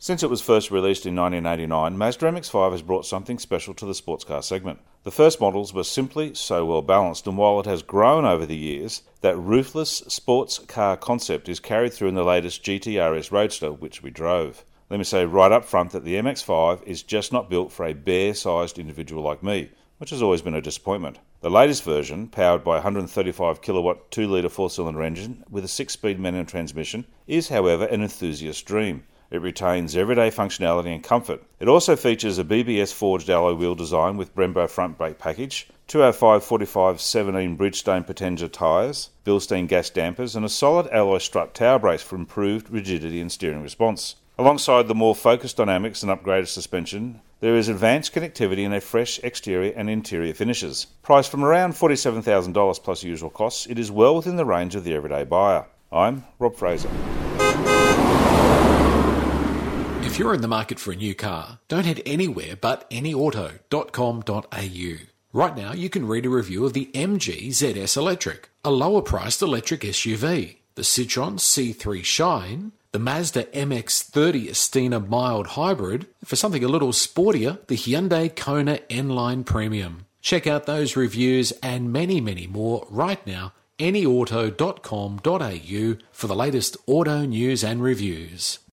Since it was first released in 1989, Mazda MX-5 has brought something special to the sports car segment. The first models were simply so well balanced, and while it has grown over the years, that ruthless sports car concept is carried through in the latest GT-RS Roadster, which we drove. Let me say right up front that the MX-5 is just not built for a bear-sized individual like me, which has always been a disappointment. The latest version, powered by a 135 kilowatt 2-litre 4-cylinder engine with a 6-speed manual transmission, is however an enthusiast's dream. It retains everyday functionality and comfort. It also features a BBS forged alloy wheel design with Brembo front brake package, 205/45/17 Bridgestone Potenza tyres, Bilstein gas dampers, and a solid alloy strut tower brace for improved rigidity and steering response. Alongside the more focused dynamics and upgraded suspension, there is advanced connectivity and a fresh exterior and interior finishes. Priced from around $47,000 plus usual costs, it is well within the range of the everyday buyer. I'm Rob Fraser. If you're in the market for a new car, don't head anywhere but anyauto.com.au. Right now, you can read a review of the MG ZS Electric, a lower-priced electric SUV, the Citroën C3 Shine, the Mazda MX-30 Estina Mild Hybrid, and for something a little sportier, the Hyundai Kona N-Line Premium. Check out those reviews and many, many more right now, anyauto.com.au, for the latest auto news and reviews.